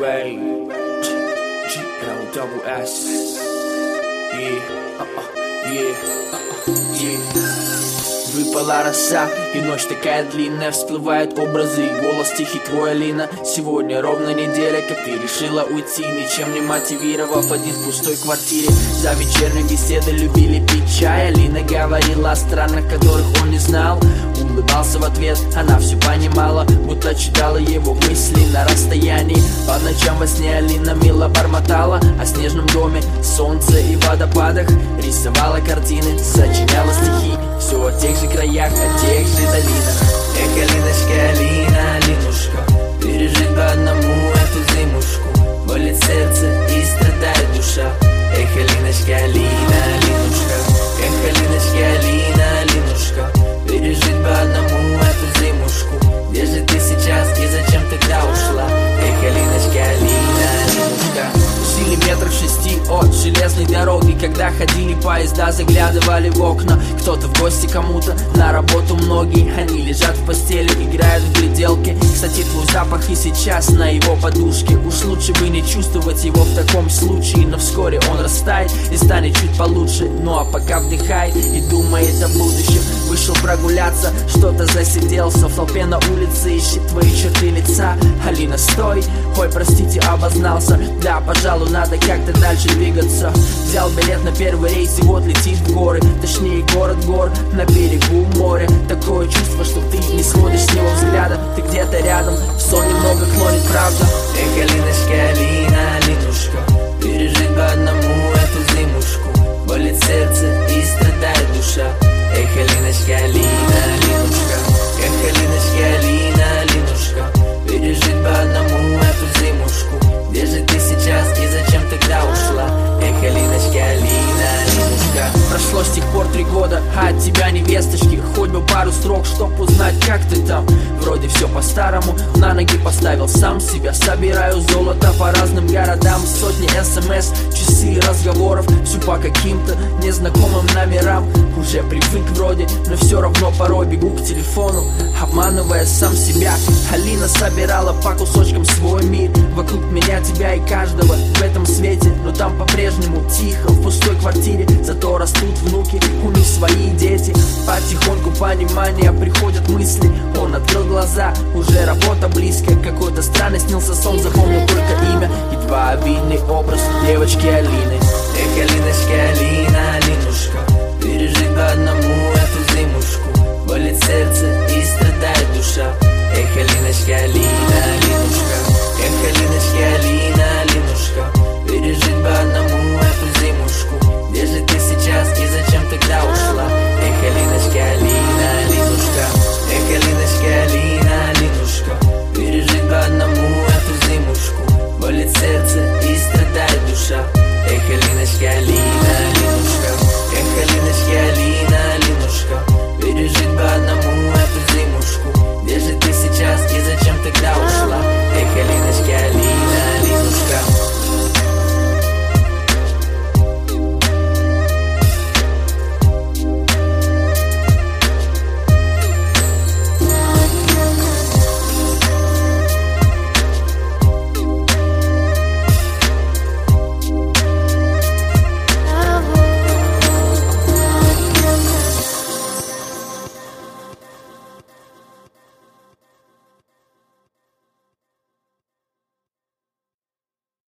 Ray GLSS. Выпала роса, и ночь такая длинная, всплывают образы и голос тихий твой, Алина. Сегодня ровно неделя, как ты решила уйти, ничем не мотивировав, один в пустой квартире. За вечерней беседой любили пить чай. Алина говорила о странах, которых он не знал. Улыбался в ответ, она все понимала, будто читала его мысли на расстоянии. По ночам во сне Алина мило бормотала о снежном доме, солнце и водопадах. Рисовала картины, сочиняла стихи, все о тех же краях, о тех же долинах. Эх, Алиночка, Алина, Алинушка, пережить бы одному эту зимушку. Болит сердце и страдает душа. Эх, Алиночка, Алина, Алинушка, эх, Алиночка, Алина, Алинушка, пережить бы одному эту зимушку. Где же ты сейчас и зачем тогда ушла? Эх, Алиночка, Алина, Алинушка. Жили метрах 6 от железной дороги, когда ходили поезда, заглядывали в окна. Кто-то в гости кому-то, на работу многие. Они лежат в постели, играют в гляделки. Кстати, твой запах и сейчас на его подушке. Уж лучше бы не чувствовать его в таком случае. Но вскоре он растает и станет чуть получше. Ну а пока вдыхай и думает о будущем. Вышел прогуляться, что-то засиделся в толпе на улице, ищет твои черты лица. Алина, стой, ой, простите, обознался. Да, пожалуй, надо как-то дальше двигаться. Взял билет на первый рейс и вот летит в горы. Точнее, город гор на берегу моря. Такое чувство, что ты не сводишь с него взгляда. Ты где-то рядом, в сон немного клонит, правда. Эх, Алиночка, Алина, Алинушка, пережить бы одному эту зимушку. Болит сердце и страдает душа. Эх, Алиночка, Алина, Алинушка, эх, Алиночка, Алина, Алинушка, пережить бы одному эту зимушку. Где же ты сейчас и зачем тогда ушла? Эх, Алиночка, Алина, Алинушка. Прошло с тех пор 3 года, а от тебя ни весточки. Хоть бы пару строк, чтоб узнать, как ты там. Вроде все по-старому, на ноги поставил сам себя. Собираю золото по разным городам. Сотни смс, часы разговоров. Все по каким-то незнакомым номерам. Уже привык вроде, но все равно порой бегу к телефону, обманывая сам себя. Алина собирала по кусочкам свой мир. Вокруг меня, тебя и каждого в этом свете. Но там по-прежнему тихо, в пустой квартире. Зато растут внуки, у них свои дети. Потихоньку понимание приходят мысли. Он открыл глаза, уже работа близкая. Какой-то странный снился сон, запомнил только имя. Едва видный образ девочки Алины. Эх, Алиночка, Алина,